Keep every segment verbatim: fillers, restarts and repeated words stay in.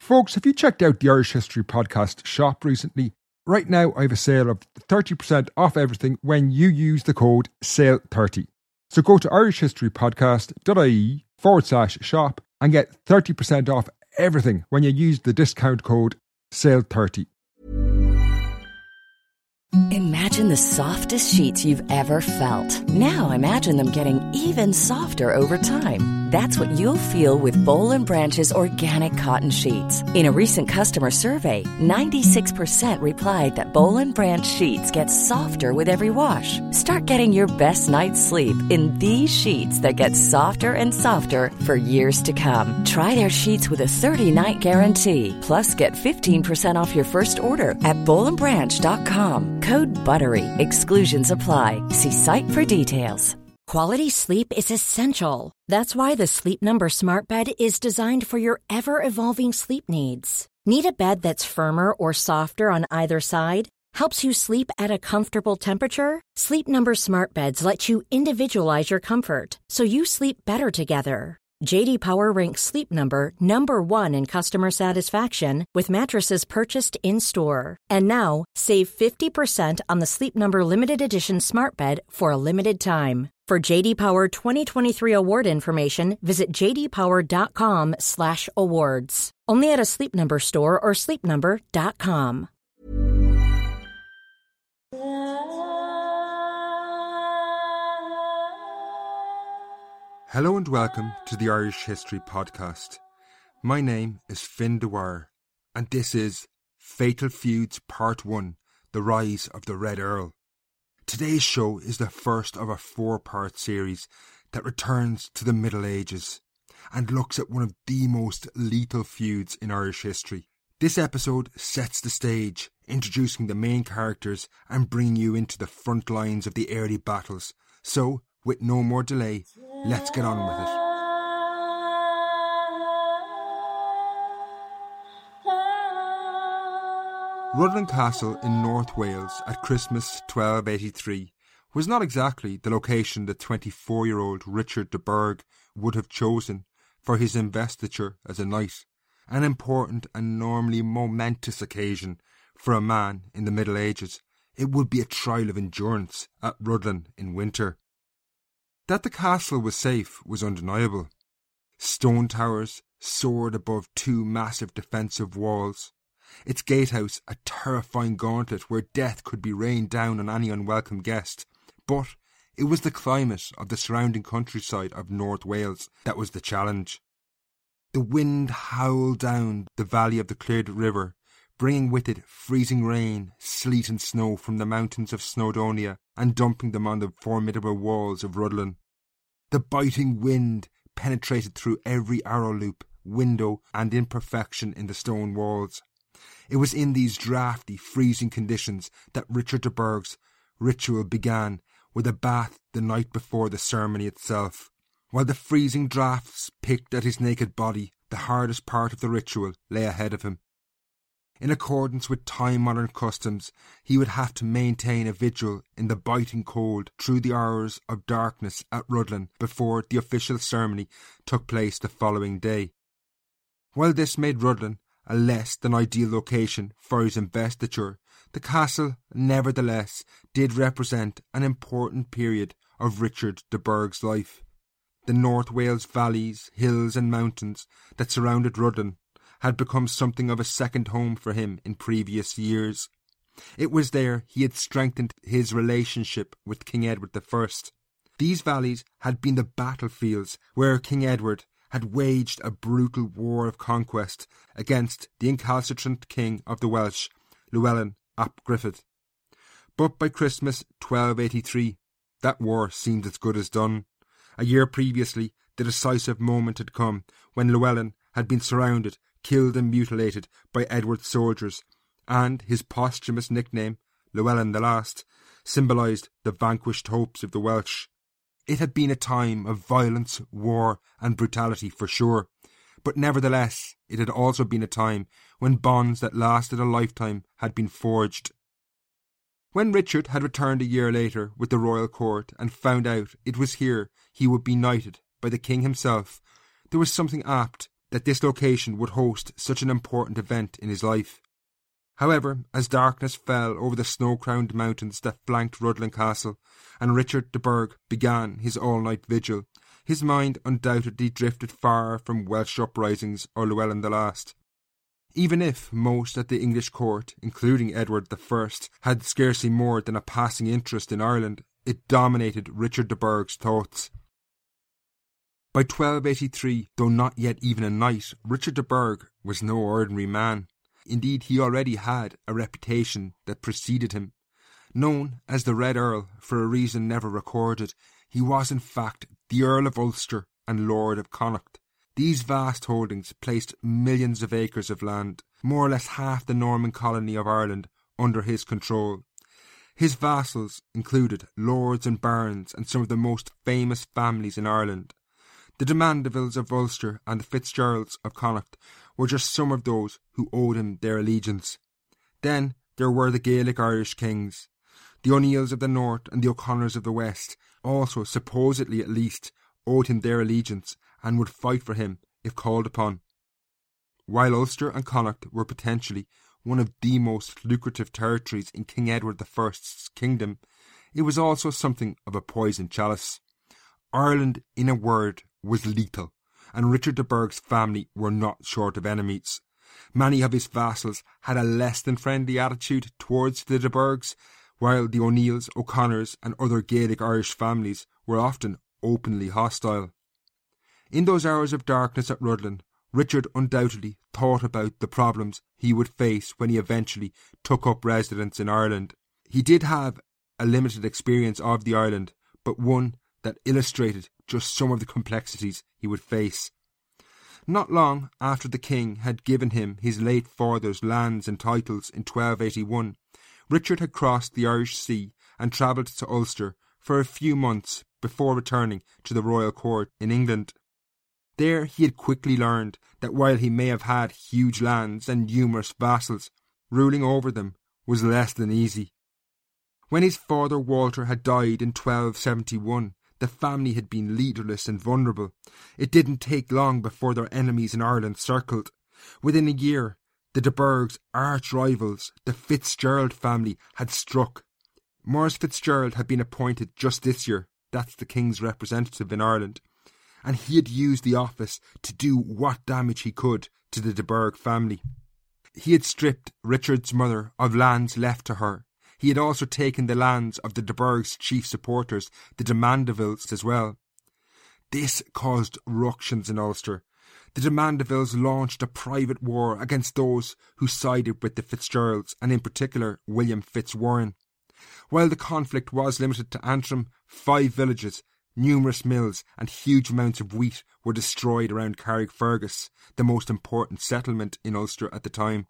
Folks, have you checked out the Irish History Podcast shop recently? Right now, I have a sale of thirty percent off everything when you use the code sale thirty. So go to irishhistorypodcast.ie forward slash shop and get thirty percent off everything when you use the discount code sale thirty. Imagine the softest sheets you've ever felt. Now imagine them getting even softer over time. That's what you'll feel with Boll and Branch's organic cotton sheets. In a recent customer survey, ninety-six percent replied that Boll and Branch sheets get softer with every wash. Start getting your best night's sleep in these sheets that get softer and softer for years to come. Try their sheets with a thirty-night guarantee. Plus, get fifteen percent off your first order at boll and branch dot com. Code BUTTERY. Exclusions apply. See site for details. Quality sleep is essential. That's why the Sleep Number Smart Bed is designed for your ever-evolving sleep needs. Need a bed that's firmer or softer on either side? Helps you sleep at a comfortable temperature? Sleep Number Smart Beds let you individualize your comfort, so you sleep better together. J D Power ranks Sleep Number number one in customer satisfaction with mattresses purchased in-store. And now, save fifty percent on the Sleep Number Limited Edition Smart Bed for a limited time. For J D Power twenty twenty-three award information, visit jdpower.com slash awards. Only at a Sleep Number store or sleep number dot com. Hello and welcome to the Irish History Podcast. My name is Finn Dwyer, and this is Fatal Feuds Part one, The Rise of the Red Earl. Today's show is the first of a four-part series that returns to the Middle Ages and looks at one of the most lethal feuds in Irish history. This episode sets the stage, introducing the main characters and bringing you into the front lines of the early battles. So, with no more delay, let's get on with it. Rhuddlan Castle in North Wales at Christmas twelve eighty-three was not exactly the location that twenty-four-year-old Richard de Burgh would have chosen for his investiture as a knight, an important and normally momentous occasion for a man in the Middle Ages. It would be a trial of endurance at Rhuddlan in winter. That the castle was safe was undeniable. Stone towers soared above two massive defensive walls. Its gatehouse a terrifying gauntlet where death could be rained down on any unwelcome guest. But it was the climate of the surrounding countryside of North Wales that was the challenge. The wind howled down the valley of the Cleard River, bringing with it freezing rain, sleet and snow from the mountains of Snowdonia and dumping them on the formidable walls of Rhuddlan. The biting wind penetrated through every arrow loop, window and imperfection in the stone walls. It was in these draughty, freezing conditions that Richard de Burgh's ritual began, with a bath the night before the ceremony itself. While the freezing draughts picked at his naked body, the hardest part of the ritual lay ahead of him. In accordance with time-honoured customs, he would have to maintain a vigil in the biting cold through the hours of darkness at Rhuddlan before the official ceremony took place the following day. While this made Rhuddlan a less than ideal location for his investiture, the castle, nevertheless, did represent an important period of Richard de Burgh's life. The North Wales valleys, hills and mountains that surrounded Rhuddlan had become something of a second home for him in previous years. It was there he had strengthened his relationship with King Edward the First. These valleys had been the battlefields where King Edward had waged a brutal war of conquest against the incalcitrant king of the Welsh, Llewellyn ap Griffith. But by Christmas twelve eighty-three, that war seemed as good as done. A year previously, the decisive moment had come when Llewellyn had been surrounded, killed and mutilated by Edward's soldiers, and his posthumous nickname, Llewellyn the Last, symbolised the vanquished hopes of the Welsh. It had been a time of violence, war and brutality for sure, but nevertheless it had also been a time when bonds that lasted a lifetime had been forged. When Richard had returned a year later with the royal court and found out it was here he would be knighted by the king himself, there was something apt that this location would host such an important event in his life. However, as darkness fell over the snow-crowned mountains that flanked Rhuddlan Castle, and Richard de Burgh began his all-night vigil, his mind undoubtedly drifted far from Welsh uprisings or Llewellyn the Last. Even if most at the English court, including Edward the First, had scarcely more than a passing interest in Ireland, it dominated Richard de Burgh's thoughts. By twelve eighty-three, though not yet even a knight, Richard de Burgh was no ordinary man. Indeed, he already had a reputation that preceded him. Known as the Red Earl for a reason never recorded, he was in fact the Earl of Ulster and Lord of Connacht. These vast holdings placed millions of acres of land, more or less half the Norman colony of Ireland, under his control. His vassals included lords and barons and some of the most famous families in Ireland. The de Mandevilles of Ulster and the Fitzgeralds of Connacht were just some of those who owed him their allegiance. Then there were the Gaelic Irish kings. The O'Neills of the north and the O'Connors of the west also, supposedly at least, owed him their allegiance and would fight for him if called upon. While Ulster and Connacht were potentially one of the most lucrative territories in King Edward the First's kingdom, it was also something of a poisoned chalice. Ireland, in a word, was lethal, and Richard de Burgh's family were not short of enemies. Many of his vassals had a less than friendly attitude towards the de Burghs, while the O'Neills, O'Connors and other Gaelic Irish families were often openly hostile. In those hours of darkness at Rhuddlan, Richard undoubtedly thought about the problems he would face when he eventually took up residence in Ireland. He did have a limited experience of the island, but one that illustrated just some of the complexities he would face. Not long after the king had given him his late father's lands and titles in twelve eighty-one, Richard had crossed the Irish Sea and travelled to Ulster for a few months before returning to the royal court in England. There he had quickly learned that while he may have had huge lands and numerous vassals, ruling over them was less than easy. When his father Walter had died in twelve seventy-one, the family had been leaderless and vulnerable. It didn't take long before their enemies in Ireland circled. Within a year, the de Burgh's arch-rivals, the Fitzgerald family, had struck. Maurice Fitzgerald had been appointed just this year, that's the king's representative in Ireland, and he had used the office to do what damage he could to the de Burgh family. He had stripped Richard's mother of lands left to her. He had also taken the lands of the de Burgh's chief supporters, the de Mandevilles, as well. This caused ructions in Ulster. The de Mandevilles launched a private war against those who sided with the Fitzgeralds, and in particular William Fitzwarren. While the conflict was limited to Antrim, five villages, numerous mills and huge amounts of wheat were destroyed around Carrickfergus, the most important settlement in Ulster at the time.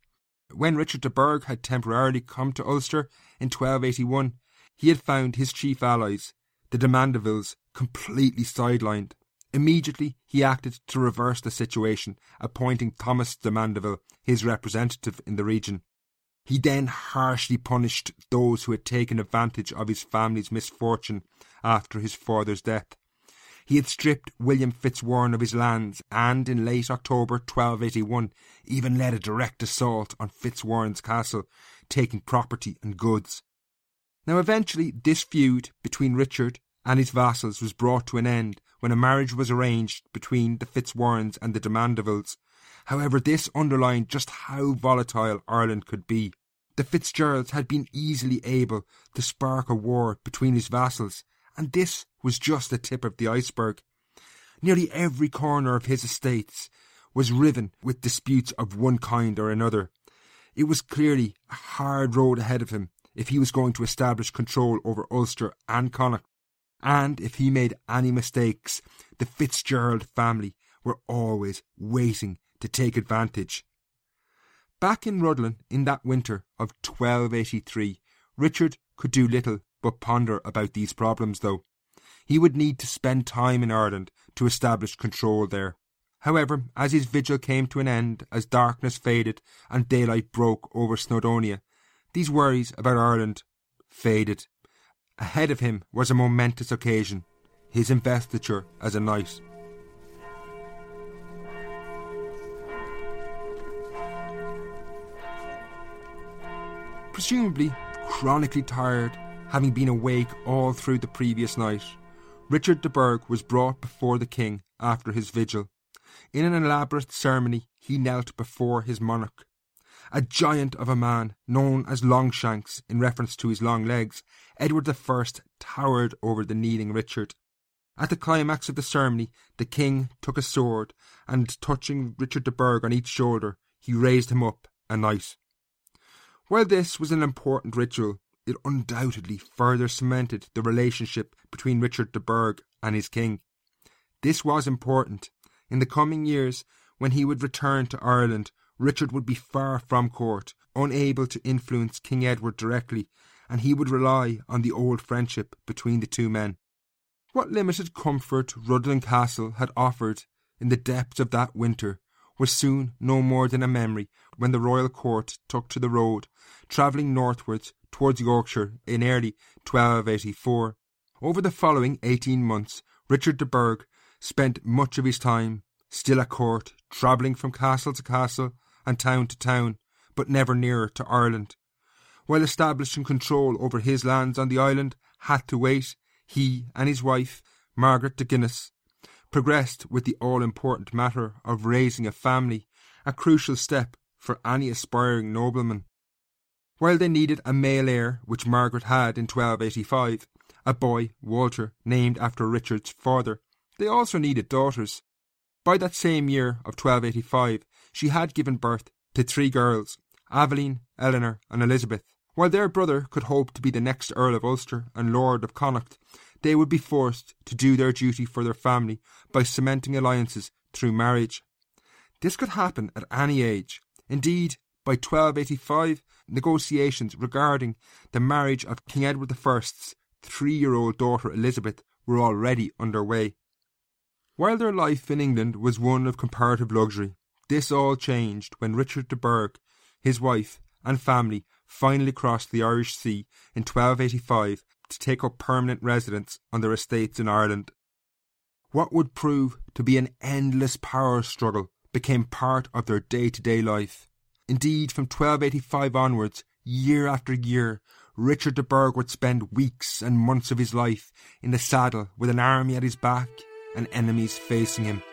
When Richard de Burgh had temporarily come to Ulster in twelve eighty-one, he had found his chief allies, the de Mandevilles, completely sidelined. Immediately he acted to reverse the situation, appointing Thomas de Mandeville his representative in the region. He then harshly punished those who had taken advantage of his family's misfortune after his father's death. He had stripped William Fitzwarren of his lands and, in late October twelve eighty-one, even led a direct assault on Fitzwarren's castle, taking property and goods. Now eventually this feud between Richard and his vassals was brought to an end when a marriage was arranged between the Fitzwarrens and the de Mandevilles. However, this underlined just how volatile Ireland could be. The Fitzgeralds had been easily able to spark a war between his vassals, and this was just the tip of the iceberg. Nearly every corner of his estates was riven with disputes of one kind or another. It was clearly a hard road ahead of him if he was going to establish control over Ulster and Connacht, and if he made any mistakes, the Fitzgerald family were always waiting to take advantage. Back in Rhuddlan in that winter of twelve eighty-three, Richard could do little but ponder about these problems, though. He would need to spend time in Ireland to establish control there. However, as his vigil came to an end, as darkness faded and daylight broke over Snowdonia, these worries about Ireland faded. Ahead of him was a momentous occasion, his investiture as a knight. presumably chronically tired, having been awake all through the previous night, Richard de Burgh was brought before the king after his vigil. In an elaborate ceremony, he knelt before his monarch. A giant of a man, known as Longshanks in reference to his long legs, Edward the First towered over the kneeling Richard. At the climax of the ceremony, the king took a sword, and touching Richard de Burgh on each shoulder, he raised him up a knight. While this was an important ritual, it undoubtedly further cemented the relationship between Richard de Burgh and his king. This was important. In the coming years, when he would return to Ireland, Richard would be far from court, unable to influence King Edward directly, and he would rely on the old friendship between the two men. What limited comfort Rhuddlan Castle had offered in the depths of that winter was soon no more than a memory when the royal court took to the road, travelling northwards towards Yorkshire in early twelve eighty-four. Over the following eighteen months, Richard de Burgh spent much of his time still at court, travelling from castle to castle and town to town, but never nearer to Ireland. While establishing control over his lands on the island had to wait, he and his wife, Margaret de Guinness, progressed with the all-important matter of raising a family, a crucial step for any aspiring nobleman. While they needed a male heir, which Margaret had in twelve eighty-five, a boy, Walter, named after Richard's father, they also needed daughters. By that same year of twelve eighty-five, she had given birth to three girls, Aveline, Eleanor and Elizabeth. While their brother could hope to be the next Earl of Ulster and Lord of Connacht, they would be forced to do their duty for their family by cementing alliances through marriage. This could happen at any age. Indeed, by twelve eighty-five, negotiations regarding the marriage of King Edward the First's three-year-old daughter Elizabeth were already underway. While their life in England was one of comparative luxury, this all changed when Richard de Burgh, his wife and family finally crossed the Irish Sea in twelve eighty-five to take up permanent residence on their estates in Ireland. What would prove to be an endless power struggle became part of their day-to-day life. Indeed, from twelve eighty-five onwards, year after year, Richard de Burgh would spend weeks and months of his life in the saddle with an army at his back and enemies facing him.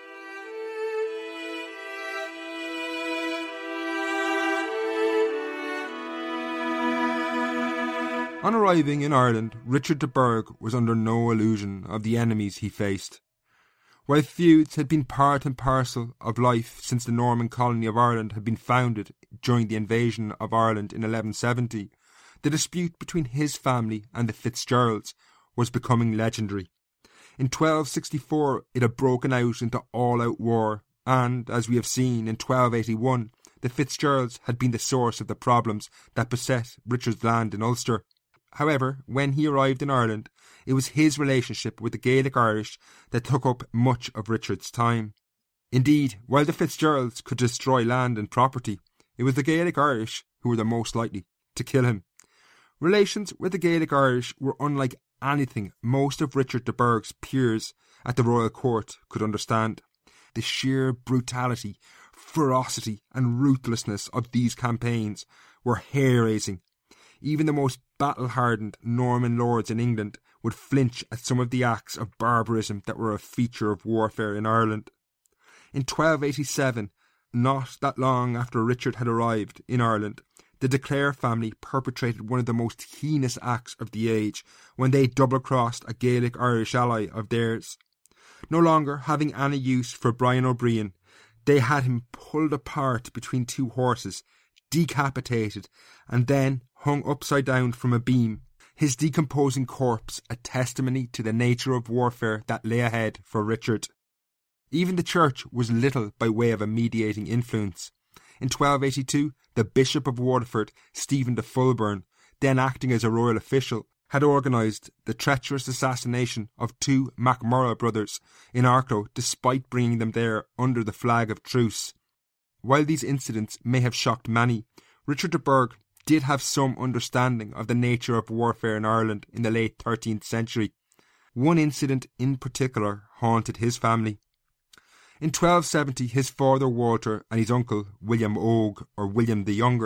On arriving in Ireland, Richard de Burgh was under no illusion of the enemies he faced. While feuds had been part and parcel of life since the Norman colony of Ireland had been founded during the invasion of Ireland in eleven seventy, the dispute between his family and the Fitzgeralds was becoming legendary. In twelve sixty-four it had broken out into all-out war, and, as we have seen, in twelve eighty-one, the Fitzgeralds had been the source of the problems that beset Richard's land in Ulster. However, when he arrived in Ireland, it was his relationship with the Gaelic Irish that took up much of Richard's time. Indeed, while the Fitzgeralds could destroy land and property, it was the Gaelic Irish who were the most likely to kill him. Relations with the Gaelic Irish were unlike anything most of Richard de Burgh's peers at the royal court could understand. The sheer brutality, ferocity and ruthlessness of these campaigns were hair-raising. Even the most battle-hardened Norman lords in England would flinch at some of the acts of barbarism that were a feature of warfare in Ireland. In twelve eighty-seven, not that long after Richard had arrived in Ireland, the de Clare family perpetrated one of the most heinous acts of the age when they double-crossed a Gaelic Irish ally of theirs. No longer having any use for Brian O'Brien, they had him pulled apart between two horses, decapitated, and then hung upside down from a beam, his decomposing corpse a testimony to the nature of warfare that lay ahead for Richard. Even the church was little by way of a mediating influence. In twelve eighty-two, the Bishop of Waterford, Stephen de Fulburn, then acting as a royal official, had organised the treacherous assassination of two MacMurrough brothers in Arklow despite bringing them there under the flag of truce. While these incidents may have shocked many, Richard de Burgh did have some understanding of the nature of warfare in Ireland in the late thirteenth century. One incident in particular haunted his family. In twelve seventy, his father Walter and his uncle William Oge, or William the Younger,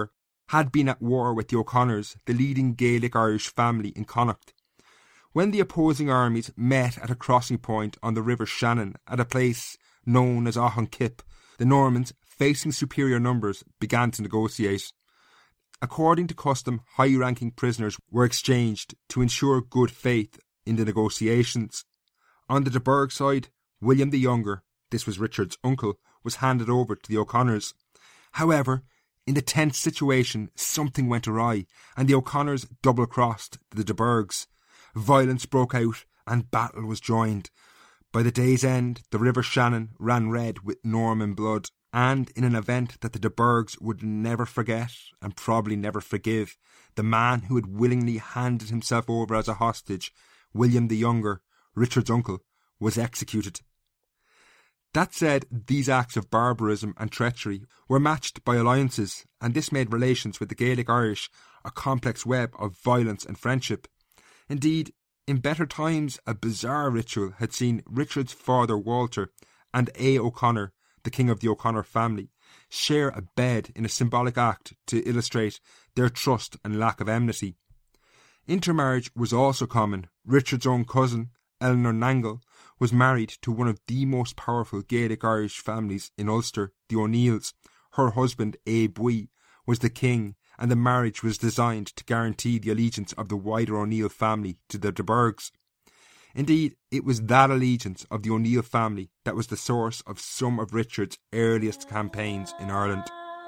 had been at war with the O'Connors, the leading Gaelic Irish family in Connacht. When the opposing armies met at a crossing point on the River Shannon at a place known as Auchan-Kip, the Normans, facing superior numbers, began to negotiate. According to custom, high-ranking prisoners were exchanged to ensure good faith in the negotiations. On the De Burgh side, William the Younger, this was Richard's uncle, was handed over to the O'Connors. However, in the tense situation, something went awry, and the O'Connors double-crossed the De Burghs. Violence broke out, and battle was joined. By the day's end, the River Shannon ran red with Norman blood, and in an event that the De Burghs would never forget, and probably never forgive, the man who had willingly handed himself over as a hostage, William the Younger, Richard's uncle, was executed. That said, these acts of barbarism and treachery were matched by alliances, and this made relations with the Gaelic Irish a complex web of violence and friendship. Indeed, in better times, a bizarre ritual had seen Richard's father Walter and A. O'Connor, the king of the O'Connor family, share a bed in a symbolic act to illustrate their trust and lack of enmity. Intermarriage was also common. Richard's own cousin, Eleanor Nangle, was married to one of the most powerful Gaelic Irish families in Ulster, the O'Neills. Her husband, Abe Wee, was the king, and the marriage was designed to guarantee the allegiance of the wider O'Neill family to the De Burghs. Indeed, it was that allegiance of the O'Neill family that was the source of some of Richard's earliest campaigns in Ireland.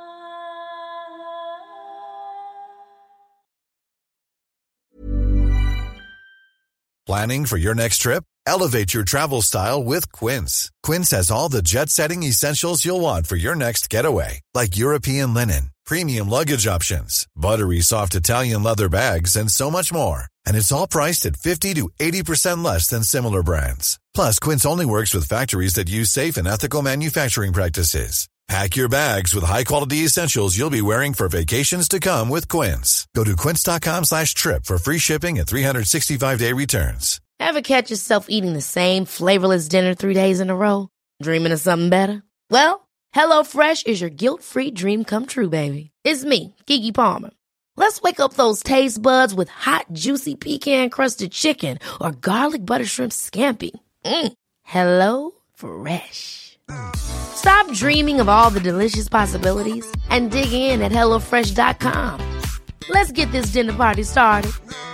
Planning for your next trip? Elevate your travel style with Quince. Quince has all the jet-setting essentials you'll want for your next getaway, like European linen, premium luggage options, buttery soft Italian leather bags, and so much more. And it's all priced at fifty to eighty percent less than similar brands. Plus, Quince only works with factories that use safe and ethical manufacturing practices. Pack your bags with high-quality essentials you'll be wearing for vacations to come with Quince. Go to quince.com slash trip for free shipping and three sixty-five day returns. Ever catch yourself eating the same flavorless dinner three days in a row? Dreaming of something better? Well, HelloFresh is your guilt-free dream come true, baby. It's me, Keke Palmer. Let's wake up those taste buds with hot, juicy pecan-crusted chicken or garlic butter shrimp scampi. Mm. Hello Fresh. Stop dreaming of all the delicious possibilities and dig in at hello fresh dot com. Let's get this dinner party started.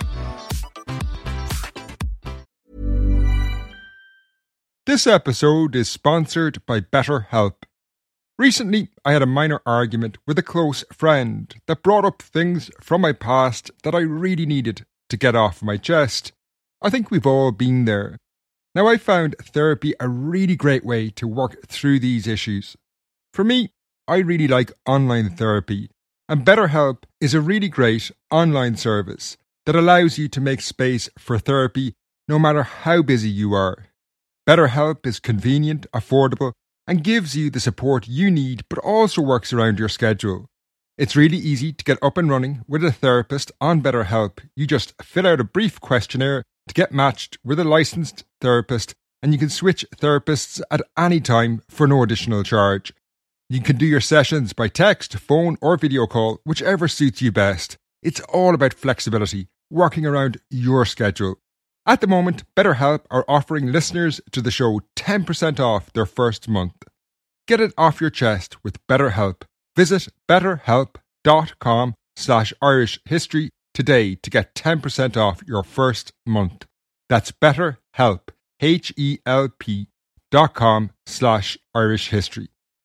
This episode is sponsored by BetterHelp. Recently, I had a minor argument with a close friend that brought up things from my past that I really needed to get off my chest. I think we've all been there. Now, I found therapy a really great way to work through these issues. For me, I really like online therapy, and BetterHelp is a really great online service that allows you to make space for therapy no matter how busy you are. BetterHelp is convenient, affordable, and gives you the support you need, but also works around your schedule. It's really easy to get up and running with a therapist on BetterHelp. You just fill out a brief questionnaire to get matched with a licensed therapist, and you can switch therapists at any time for no additional charge. You can do your sessions by text, phone, or video call, whichever suits you best. It's all about flexibility, working around your schedule. At the moment, BetterHelp are offering listeners to the show ten percent off their first month. Get it off your chest with BetterHelp. Visit betterhelp.com slash Irish history today to get ten percent off your first month. That's BetterHelp, H-E-L-P dot com slash Irish history.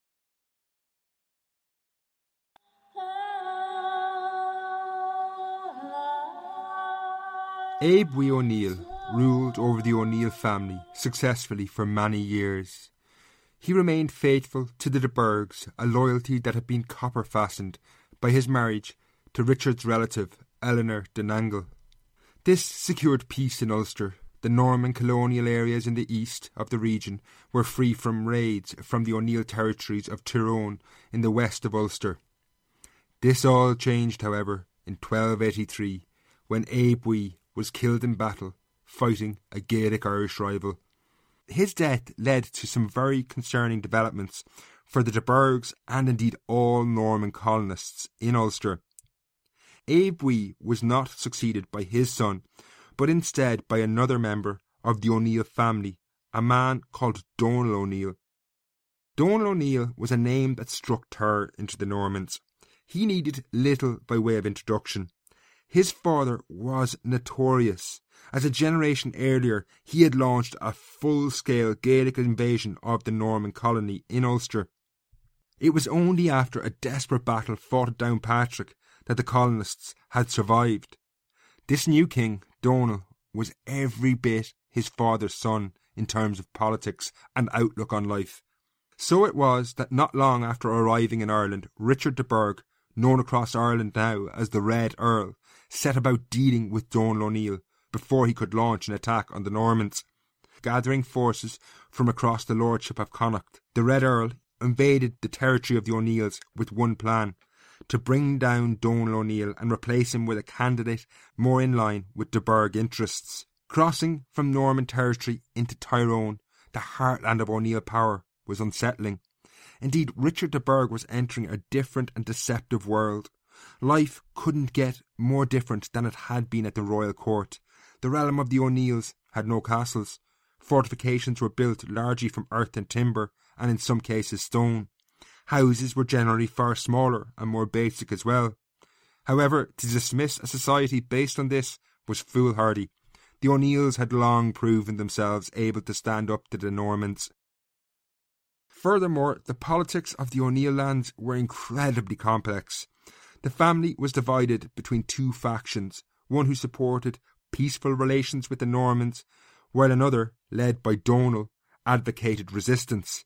Abe Wee O'Neill ruled over the O'Neill family successfully for many years. He remained faithful to the De Burghs, a loyalty that had been copper-fastened by his marriage to Richard's relative, Eleanor de Nangle. This secured peace in Ulster. The Norman colonial areas in the east of the region were free from raids from the O'Neill territories of Tyrone in the west of Ulster. This all changed, however, in twelve eighty-three, when Abe Wee was killed in battle, fighting a Gaelic Irish rival. His death led to some very concerning developments for the De Burghs and indeed all Norman colonists in Ulster. Aebhui was not succeeded by his son, but instead by another member of the O'Neill family, a man called Donal O'Neill. Donal O'Neill was a name that struck terror into the Normans. He needed little by way of introduction. His father was notorious. As a generation earlier, he had launched a full-scale Gaelic invasion of the Norman colony in Ulster. It was only after a desperate battle fought at Downpatrick that the colonists had survived. This new king, Donal, was every bit his father's son in terms of politics and outlook on life. So it was that not long after arriving in Ireland, Richard de Burgh, known across Ireland now as the Red Earl, set about dealing with Donal O'Neill before he could launch an attack on the Normans. Gathering forces from across the lordship of Connacht, the Red Earl invaded the territory of the O'Neills with one plan: to bring down Donal O'Neill and replace him with a candidate more in line with de Burgh interests. Crossing from Norman territory into Tyrone, the heartland of O'Neill power, was unsettling. Indeed, Richard de Burgh was entering a different and deceptive world. Life couldn't get more different than it had been at the royal court. The realm of the O'Neills had no castles. Fortifications were built largely from earth and timber, and in some cases stone. Houses were generally far smaller and more basic as well. However, to dismiss a society based on this was foolhardy. The O'Neills had long proven themselves able to stand up to the Normans. Furthermore, the politics of the O'Neill lands were incredibly complex. The family was divided between two factions, one who supported peaceful relations with the Normans, while another, led by Donal, advocated resistance.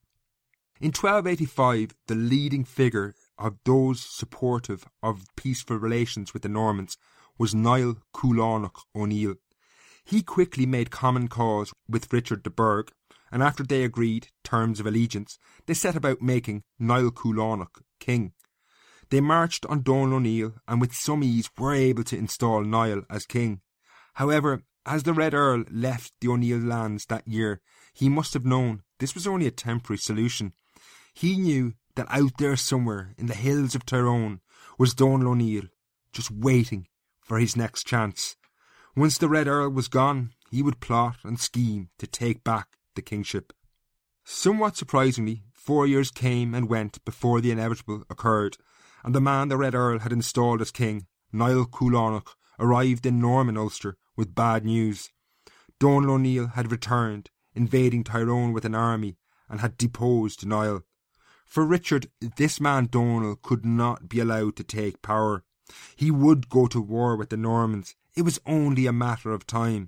In twelve eighty-five, the leading figure of those supportive of peaceful relations with the Normans was Niall Coulonach O'Neill. He quickly made common cause with Richard de Burgh, and after they agreed terms of allegiance, they set about making Niall Coulonach king. They marched on Donal O'Neill and with some ease were able to install Niall as king. However, as the Red Earl left the O'Neill lands that year, he must have known this was only a temporary solution. He knew that out there somewhere in the hills of Tyrone was Donal O'Neill, just waiting for his next chance. Once the Red Earl was gone, he would plot and scheme to take back the kingship. Somewhat surprisingly, four years came and went before the inevitable occurred, and the man the Red Earl had installed as king, Niall Coulonach, arrived in Norman Ulster with bad news. Donal O'Neill had returned, invading Tyrone with an army, and had deposed Niall. For Richard, this man Donal could not be allowed to take power. He would go to war with the Normans. It was only a matter of time.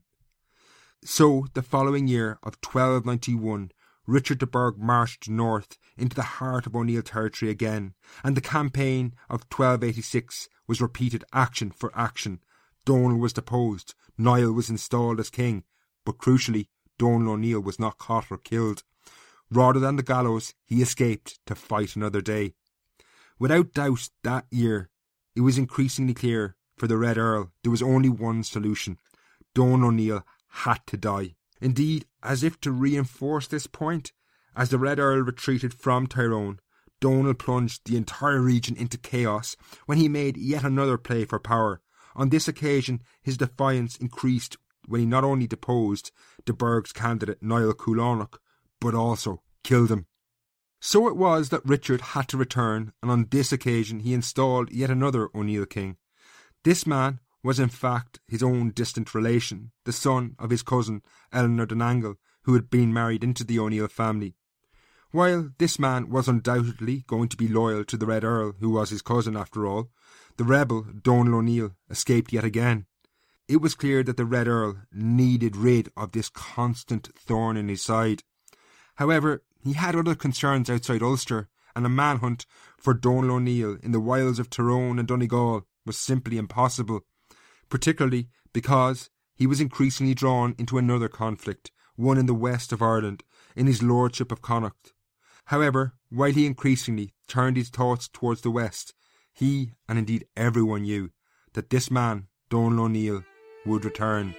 So, the following year of twelve ninety-one, Richard de Burgh marched north into the heart of O'Neill territory again, and the campaign of twelve eighty-six was repeated action for action. Donal was deposed, Niall was installed as king, but crucially, Donal O'Neill was not caught or killed. Rather than the gallows, he escaped to fight another day. Without doubt, that year, it was increasingly clear for the Red Earl there was only one solution. Donal O'Neill had to die. Indeed, as if to reinforce this point, as the Red Earl retreated from Tyrone, Donal plunged the entire region into chaos when he made yet another play for power. On this occasion, his defiance increased when he not only deposed de Burgh's candidate Niall Coulonach, but also killed him. So it was that Richard had to return, and on this occasion he installed yet another O'Neill king. This man was in fact his own distant relation, the son of his cousin Eleanor de Nangle, who had been married into the O'Neill family. While this man was undoubtedly going to be loyal to the Red Earl, who was his cousin after all, the rebel Donal O'Neill escaped yet again. It was clear that the Red Earl needed rid of this constant thorn in his side. However, he had other concerns outside Ulster, and a manhunt for Donal O'Neill in the wilds of Tyrone and Donegal was simply impossible, particularly because he was increasingly drawn into another conflict, one in the west of Ireland, in his lordship of Connacht. However, while he increasingly turned his thoughts towards the west, he, and indeed everyone, knew that this man, Donal O'Neill, would return.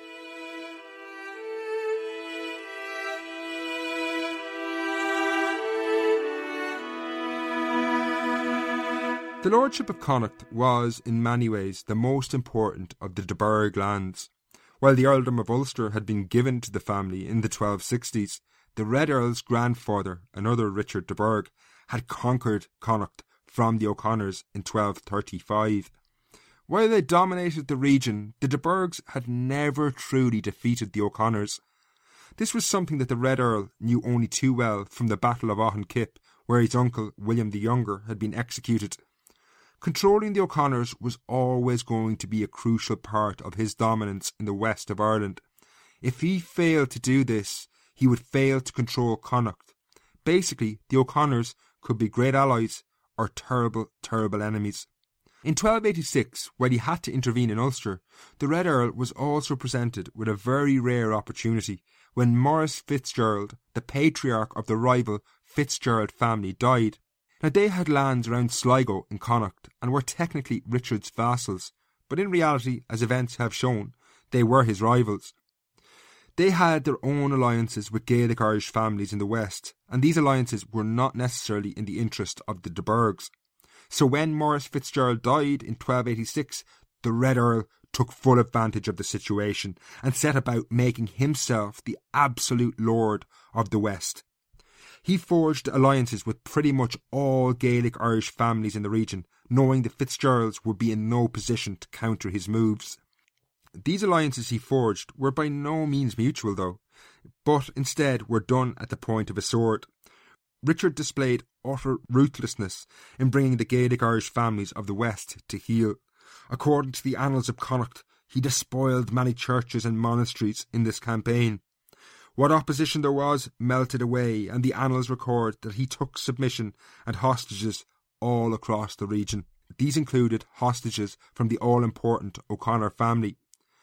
The lordship of Connacht was, in many ways, the most important of the de Burgh lands. While the earldom of Ulster had been given to the family in the twelve sixties, the Red Earl's grandfather, another Richard de Burgh, had conquered Connacht from the O'Connors in twelve thirty-five. While they dominated the region, the de Burghs had never truly defeated the O'Connors. This was something that the Red Earl knew only too well from the Battle of Auchinkipp, where his uncle, William the Younger, had been executed. Controlling the O'Connors was always going to be a crucial part of his dominance in the west of Ireland. If he failed to do this, he would fail to control Connacht. Basically, the O'Connors could be great allies or terrible, terrible enemies. In twelve eighty-six, while he had to intervene in Ulster, the Red Earl was also presented with a very rare opportunity when Maurice Fitzgerald, the patriarch of the rival Fitzgerald family, died. Now, they had lands around Sligo in Connacht and were technically Richard's vassals, but in reality, as events have shown, they were his rivals. They had their own alliances with Gaelic Irish families in the west, and these alliances were not necessarily in the interest of the de Burghs. So when Maurice Fitzgerald died in twelve eighty-six, the Red Earl took full advantage of the situation and set about making himself the absolute lord of the west. He forged alliances with pretty much all Gaelic Irish families in the region, knowing the Fitzgeralds would be in no position to counter his moves. These alliances he forged were by no means mutual though, but instead were done at the point of a sword. Richard displayed utter ruthlessness in bringing the Gaelic Irish families of the west to heel. According to the annals of Connacht, he despoiled many churches and monasteries in this campaign. What opposition there was melted away, and the annals record that he took submission and hostages all across the region. These included hostages from the all-important O'Connor family.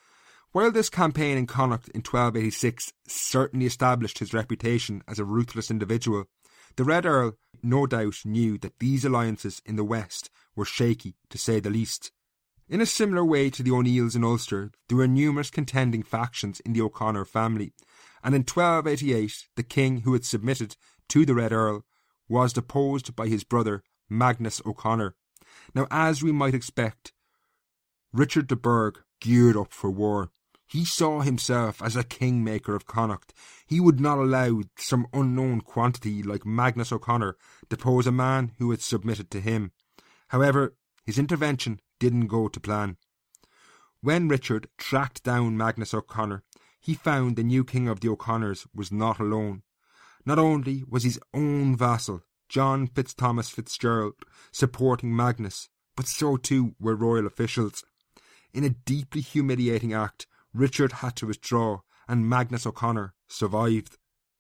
While this campaign in Connacht in twelve eighty-six certainly established his reputation as a ruthless individual, the Red Earl no doubt knew that these alliances in the west were shaky, to say the least. In a similar way to the O'Neills in Ulster, there were numerous contending factions in the O'Connor family, and in twelve eighty-eight the king who had submitted to the Red Earl was deposed by his brother Magnus O'Connor. Now, as we might expect, Richard de Burgh geared up for war. He saw himself as a kingmaker of Connacht. He would not allow some unknown quantity like Magnus O'Connor depose a man who had submitted to him. However, his intervention didn't go to plan. When Richard tracked down Magnus O'Connor, he found the new king of the O'Connors was not alone. Not only was his own vassal, John Fitzthomas Fitzgerald, supporting Magnus, but so too were royal officials. In a deeply humiliating act, Richard had to withdraw, and Magnus O'Connor survived.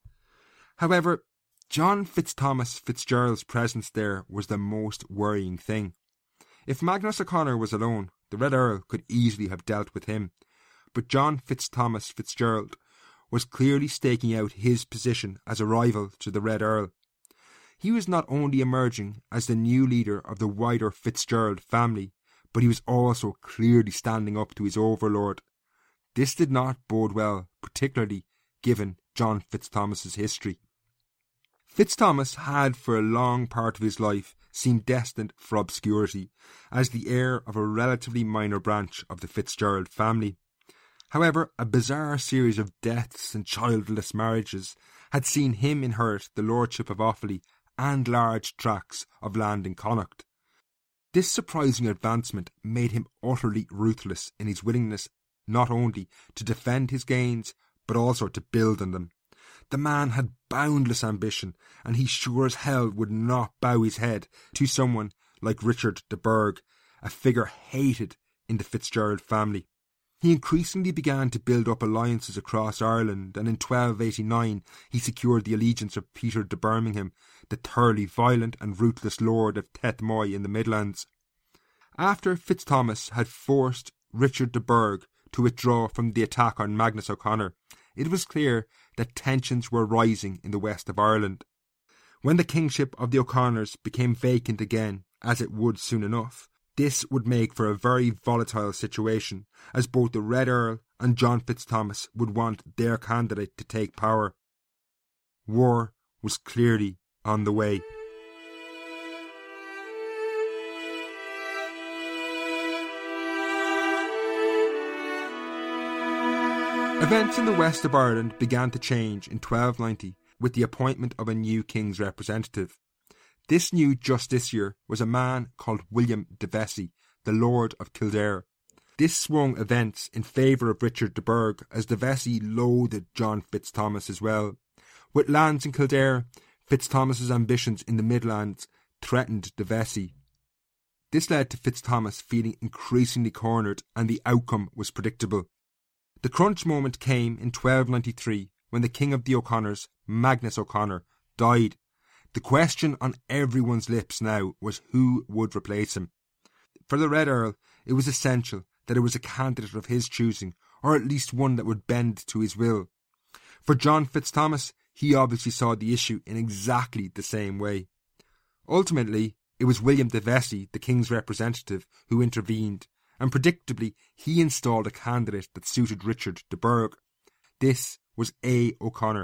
However, John Fitzthomas Fitzgerald's presence there was the most worrying thing. If Magnus O'Connor was alone, the Red Earl could easily have dealt with him. But John Fitzthomas Fitzgerald was clearly staking out his position as a rival to the Red Earl. He was not only emerging as the new leader of the wider Fitzgerald family, but he was also clearly standing up to his overlord. This did not bode well, particularly given John Fitzthomas's history. Fitzthomas had for a long part of his life seemed destined for obscurity as the heir of a relatively minor branch of the Fitzgerald family. However, a bizarre series of deaths and childless marriages had seen him inherit the lordship of Offaly and large tracts of land in Connacht. This surprising advancement made him utterly ruthless in his willingness not only to defend his gains, but also to build on them. The man had boundless ambition, and he sure as hell would not bow his head to someone like Richard de Burgh, a figure hated in the Fitzgerald family. He increasingly began to build up alliances across Ireland, and in twelve eighty-nine he secured the allegiance of Peter de Birmingham, the thoroughly violent and ruthless lord of Tethmoy in the Midlands. After Fitzthomas had forced Richard de Burgh to withdraw from the attack on Magnus O'Connor, it was clear that tensions were rising in the west of Ireland. When the kingship of the O'Connors became vacant again, as it would soon enough, this would make for a very volatile situation, as both the Red Earl and John Fitzthomas would want their candidate to take power. War was clearly on the way. Events in the west of Ireland began to change in twelve ninety with the appointment of a new king's representative. This new justiciar was a man called William de Vesey, the Lord of Kildare. This swung events in favour of Richard de Burgh, as de Vesey loathed John Fitzthomas as well. With lands in Kildare, Fitzthomas's ambitions in the Midlands threatened de Vesey. This led to Fitzthomas feeling increasingly cornered, and the outcome was predictable. The crunch moment came in twelve ninety-three when the King of the O'Connors, Magnus O'Connor, died. The question on everyone's lips now was who would replace him. For the Red Earl, it was essential that it was a candidate of his choosing, or at least one that would bend to his will. For John Fitzthomas, he obviously saw the issue in exactly the same way. Ultimately, it was William de Vesey, the king's representative, who intervened, and predictably he installed a candidate that suited Richard de Burgh. This was A. O'Connor.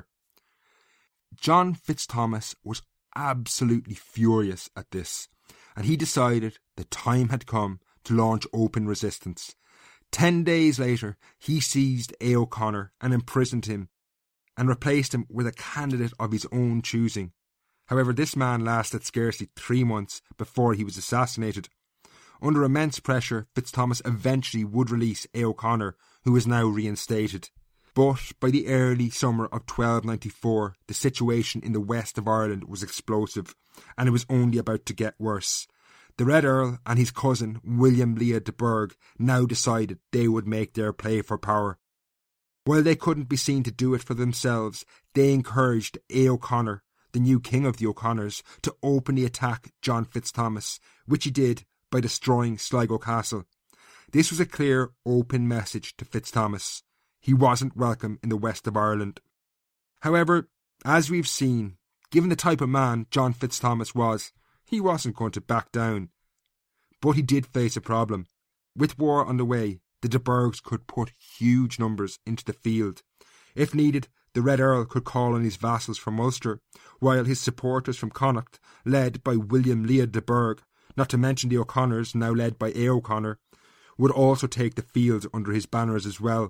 John Fitzthomas was absolutely furious at this, and he decided the time had come to launch open resistance. Ten days later, he seized A. O'Connor and imprisoned him, and replaced him with a candidate of his own choosing. However, this man lasted scarcely three months before he was assassinated. Under immense pressure, Fitzthomas eventually would release A. O'Connor, who was now reinstated. But by the early summer of twelve ninety-four, the situation in the west of Ireland was explosive, and it was only about to get worse. The Red Earl and his cousin, William Lea de Burgh, now decided they would make their play for power. While they couldn't be seen to do it for themselves, they encouraged A. O'Connor, the new king of the O'Connors, to openly attack John Fitzthomas, which he did by destroying Sligo Castle. This was a clear, open message to Fitzthomas. He wasn't welcome in the west of Ireland. However, as we've seen, given the type of man John Fitzthomas was, he wasn't going to back down. But he did face a problem. With war on the way, the de Burghs could put huge numbers into the field. If needed, the Red Earl could call on his vassals from Ulster, while his supporters from Connacht, led by William Lea de Burgh, not to mention the O'Connors, now led by A. O'Connor, would also take the field under his banners as well.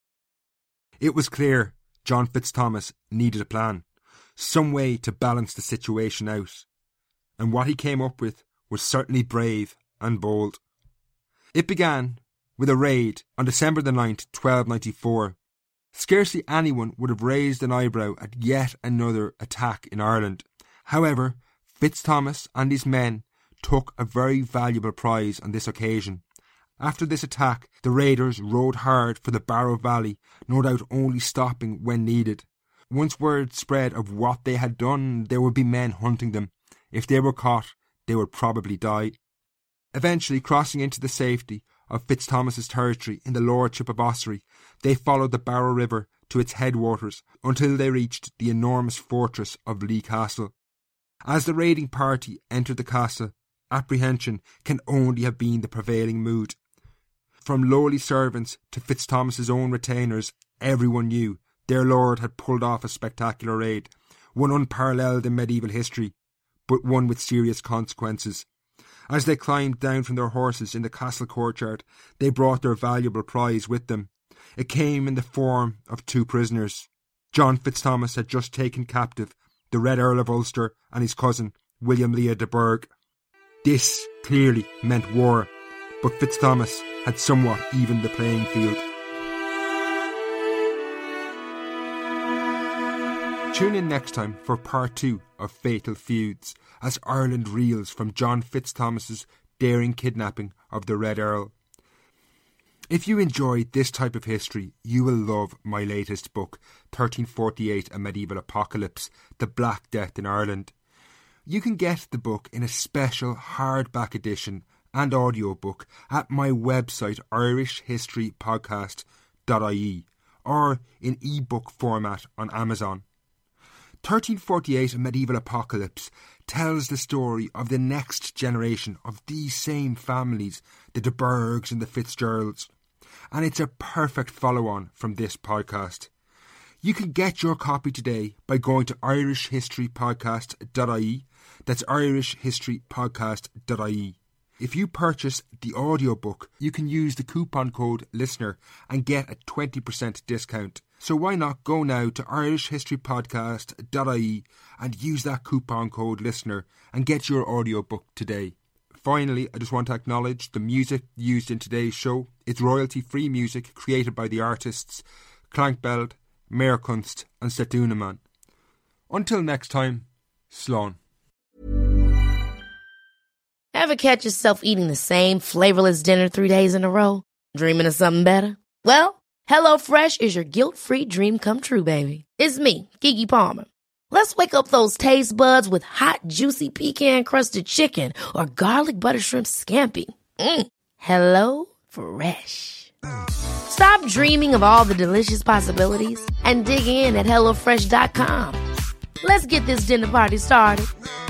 It was clear John Fitzthomas needed a plan, some way to balance the situation out, and what he came up with was certainly brave and bold. It began with a raid on December the ninth, twelve ninety-four. Scarcely anyone would have raised an eyebrow at yet another attack in Ireland. However, Fitzthomas and his men took a very valuable prize on this occasion. After this attack, the raiders rode hard for the Barrow Valley, no doubt only stopping when needed. Once word spread of what they had done, there would be men hunting them. If they were caught, they would probably die. Eventually, crossing into the safety of Fitzthomas's territory in the lordship of Ossory, they followed the Barrow River to its headwaters until they reached the enormous fortress of Lee Castle. As the raiding party entered the castle, apprehension can only have been the prevailing mood. From lowly servants to Fitzthomas's own retainers, everyone knew their lord had pulled off a spectacular raid, one unparalleled in medieval history, but one with serious consequences. As they climbed down from their horses in the castle courtyard, they brought their valuable prize with them. It came in the form of two prisoners. John Fitzthomas had just taken captive the Red Earl of Ulster and his cousin, William Lea de Burgh. This clearly meant war, but Fitzthomas had somewhat evened the playing field. Tune in next time for part two of Fatal Feuds, as Ireland reels from John Fitzthomas's daring kidnapping of the Red Earl. If you enjoyed this type of history, you will love my latest book, thirteen forty-eight, A Medieval Apocalypse, The Black Death in Ireland. You can get the book in a special hardback edition and audiobook at my website irish history podcast dot I E or in ebook format on Amazon. thirteen forty-eight, A Medieval Apocalypse tells the story of the next generation of these same families, the de Burghs and the Fitzgeralds, and it's a perfect follow-on from this podcast. You can get your copy today by going to irish history podcast dot I E. That's irish history podcast dot I E. If you purchase the audiobook, you can use the coupon code LISTENER and get a twenty percent discount. So why not go now to irish history podcast dot I E and use that coupon code LISTENER and get your audiobook today. Finally, I just want to acknowledge the music used in today's show. It's royalty-free music created by the artists Klankbeld, Meerkunst and Setuneman. Until next time, Slán. Ever catch yourself eating the same flavorless dinner three days in a row? Dreaming of something better? Well, HelloFresh is your guilt-free dream come true, baby. It's me, Keke Palmer. Let's wake up those taste buds with hot, juicy pecan-crusted chicken or garlic butter shrimp scampi. Mm. Hello Fresh. Stop dreaming of all the delicious possibilities and dig in at hello fresh dot com. Let's get this dinner party started.